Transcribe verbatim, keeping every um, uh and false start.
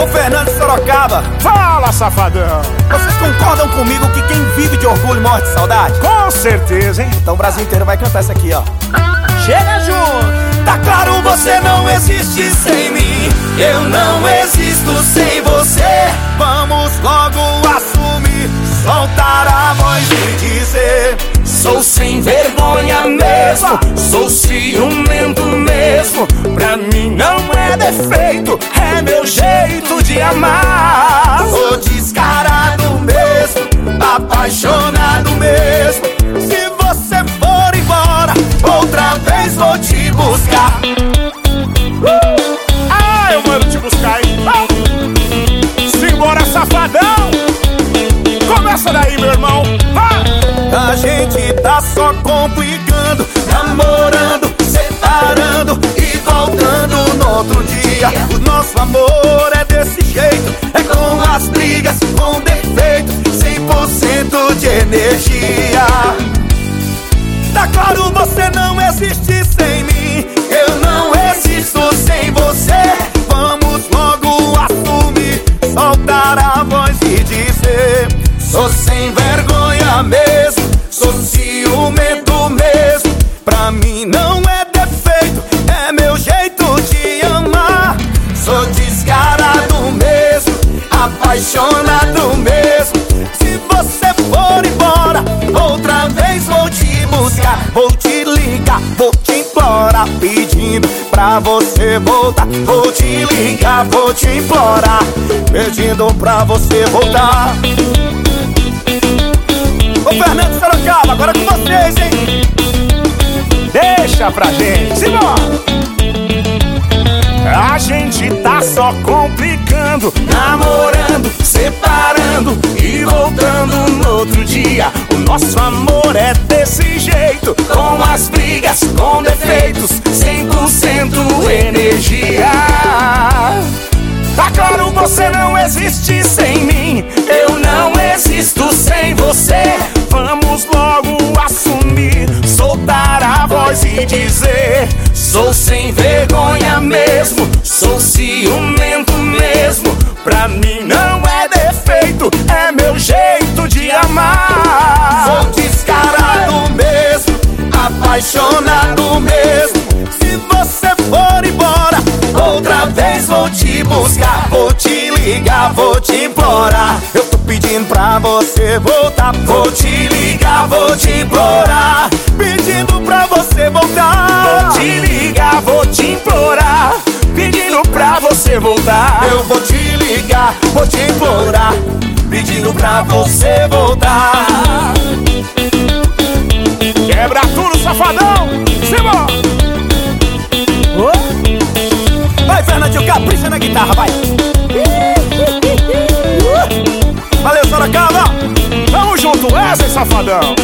Ô Fernando de Sorocaba, Fala, safadão. vocês concordam comigo que quem vive de orgulho morre de saudade? Com certeza, hein? Então o Brasil inteiro vai cantar essa aqui, ó. Chega junto. Tá claro, você não existe sem mim, eu não existo sem você. Vamos logo assumir, soltar a voz e dizer: sou sem vergonha mesmo, sou ciumento mesmo. Pra mim não é defeito, é meu jeito de amar. sou descarado mesmo, apaixonado mesmo. Se você for embora, outra vez vou te buscar. Ah, eu mando te buscar, hein? Ah. Simbora, safadão. Começa daí, meu irmão. Ah. A gente tá só complicando, namorando, separando e voltando no outro dia. O nosso amor é desse jeito, é com as brigas, com defeito, cem por cento de energia. Tá claro, você não existe sem mim, eu não existo sem você. Vamos logo assumir, soltar a voz e dizer: sou sem vergonha mesmo, sou ciumento mesmo. Pra mim não é defeito, é meu jeito de amar. Sou descarado mesmo, apaixonado mesmo. Se você for embora, outra vez vou te buscar. Vou te ligar, vou te implorar, pedindo pra você voltar. Vou te ligar, vou te implorar, pedindo pra você voltar. Ô Fernando de Sorocaba, agora com vocês, hein? Deixa pra gente. Simbora. A gente tá só complicando, Namorando, separando e voltando no outro dia. O nosso amor é desse jeito, com as brigas, com defeitos, cem por cento energia. Tá claro, você não existe sem mim, Eu não existo sem você. vamos logo assumir, Soltar a voz e dizer: sou sem vergonha mesmo, sou ciumento mesmo. pra mim não é defeito, é meu jeito de amar. Sou descarado mesmo, apaixonado mesmo. Se você for embora, outra vez vou te buscar. Vou te ligar, vou te implorar. Eu tô pedindo pra você voltar. Vou te ligar, vou te implorar, pedindo pra você voltar. Vou te ligar, vou te implorar, pedindo pra você voltar. Eu vou te ligar, vou te implorar, pedindo pra você voltar. Quebra tudo, safadão. Simbora. Vai, Fernandinho, capricha na guitarra, vai. Valeu, Sorocaba. Tamo junto, Wesley, safadão.